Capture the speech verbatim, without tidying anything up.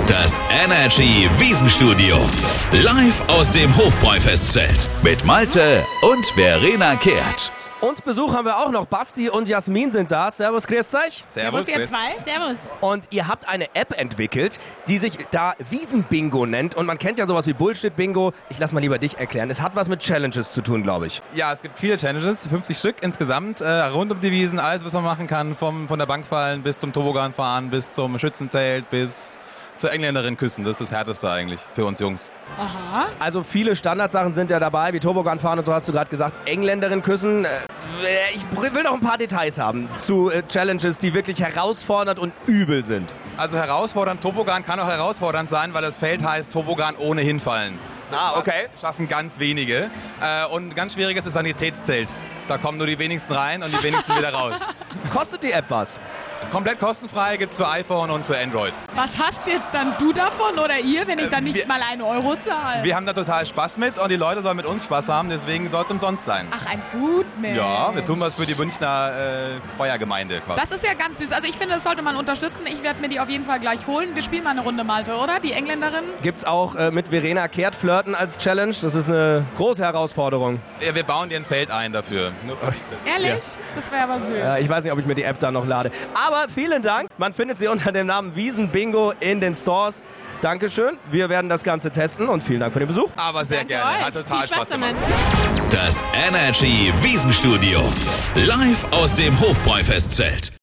Das Energy Wiesenstudio. Live aus dem Hofbräu-Festzelt. Mit Malte und Verena Kehrt. Und Besuch haben wir auch noch. Basti und Jasmin sind da. Servus, grüßt euch. Servus, ihr zwei. Servus. Und ihr habt eine App entwickelt, die sich da Wiesenbingo nennt. Und man kennt ja sowas wie Bullshit-Bingo. Ich lass mal lieber dich erklären. Es hat was mit Challenges zu tun, glaube ich. Ja, es gibt viele Challenges, fünfzig Stück insgesamt, äh, rund um die Wiesen, alles, was man machen kann, vom, von der Bank fallen bis zum Tobogan fahren, bis zum Schützenzelt, bis zur Engländerin küssen. Das ist das Härteste eigentlich für uns Jungs. Aha. Also viele Standardsachen sind ja dabei, wie Tobogan fahren und so hast du gerade gesagt. Engländerin küssen. Äh, ich will noch ein paar Details haben zu äh, Challenges, die wirklich herausfordernd und übel sind. Also herausfordernd, Tobogan kann auch herausfordernd sein, weil das Feld heißt Tobogan ohne hinfallen. Ah, okay. Das schaffen ganz wenige. Äh, und ganz schwierig ist das Sanitätszelt. Da kommen nur die wenigsten rein und die wenigsten wieder raus. Kostet die App was? Komplett kostenfrei, gibt es für iPhone und für Android. Was hast jetzt dann du davon oder ihr, wenn ich dann nicht wir- mal einen Euro zahle? Wir haben da total Spaß mit und die Leute sollen mit uns Spaß haben, deswegen soll es umsonst sein. Ach, ein Gutmensch. Ja, wir tun was für die Münchner äh, Feuergemeinde quasi. Das ist ja ganz süß. Also ich finde, das sollte man unterstützen. Ich werde mir die auf jeden Fall gleich holen. Wir spielen mal eine Runde, Malte, oder? Die Engländerin. Gibt's auch äh, mit Verena Kehrt flirten als Challenge? Das ist eine große Herausforderung. Ja, wir bauen dir ein Feld ein dafür. Nur für dich. Ehrlich? Das wäre aber süß. Äh, ich weiß nicht, ob ich mir die App da noch lade. Aber vielen Dank. Man findet sie unter dem Namen Wiesenbingo in den Stores. Dankeschön. Wir werden das Ganze testen und vielen Dank für den Besuch. Aber sehr gerne. Hat total Spaß gemacht. Das Energy Wiesenstudio. Live aus dem Hofbräu-Festzelt.